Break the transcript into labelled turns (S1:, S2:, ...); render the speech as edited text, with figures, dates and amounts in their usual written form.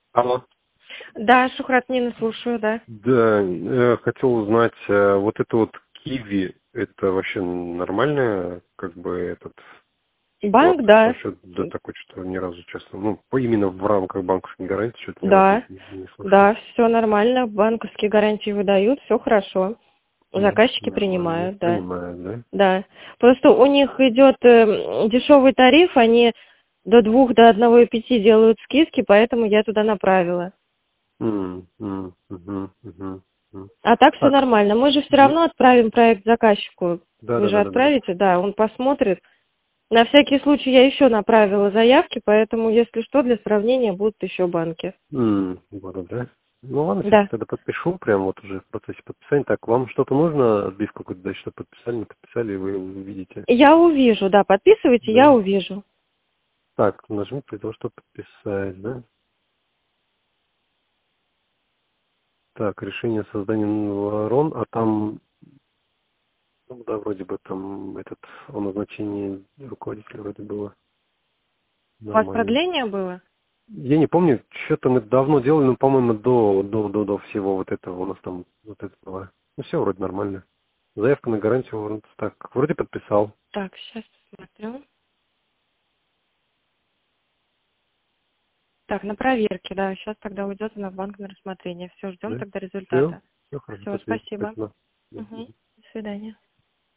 S1: Алло.
S2: Да, Шухрат, Нина, слушаю, да.
S1: Да, хотел узнать, вот это вот киви, это вообще нормальное, как бы этот
S2: Банк,
S1: платежный
S2: да.
S1: счет, да, такой, что ни разу, честно, ну, именно в рамках банковской гарантии, что-то ни разу
S2: Да,
S1: не слышал.
S2: да, все нормально, банковские гарантии выдают, все хорошо. Заказчики
S1: Нормально,
S2: принимают, да.
S1: принимаю, да?
S2: Да. Просто у них идет дешевый тариф, они до 1,5 делают скидки, поэтому я туда направила.
S1: Мгм.
S2: А так все
S1: Так,
S2: нормально. Мы же все
S1: ну,
S2: равно отправим проект заказчику.
S1: да,
S2: Вы
S1: да,
S2: же
S1: да, да, да.
S2: отправите, да, он посмотрит. На всякий случай я еще направила заявки, поэтому, если что, для сравнения будут еще банки.
S1: Вот, да. Ну ладно, сейчас
S2: Да.
S1: тогда подпишу, прям вот уже в процессе подписания. Так, вам что-то нужно, отбивку какую-то дать, что подписали, не подписали, вы увидите.
S2: Я увижу, да, подписывайте, я
S1: Да.
S2: увижу.
S1: Так, нажмите для того, чтобы подписать, да? Так, решение о создании нового РОН, а там, ну да, вроде бы там этот, о назначении руководителя вроде было
S2: У вас
S1: нормально.
S2: продление было?
S1: Я не помню, что-то мы давно делали, но, по-моему, до всего вот этого у нас там вот это было. Ну все, вроде нормально. Заявка на гарантию, вроде так, вроде подписал.
S2: Так, сейчас посмотрю. Так, на проверке, да, сейчас тогда уйдет она в банк на рассмотрение. Все, ждем
S1: Да?
S2: тогда
S1: Все,
S2: результата.
S1: все хорошо,
S2: Все,
S1: спасибо.
S2: спасибо.
S1: Спасибо.
S2: Угу. До свидания.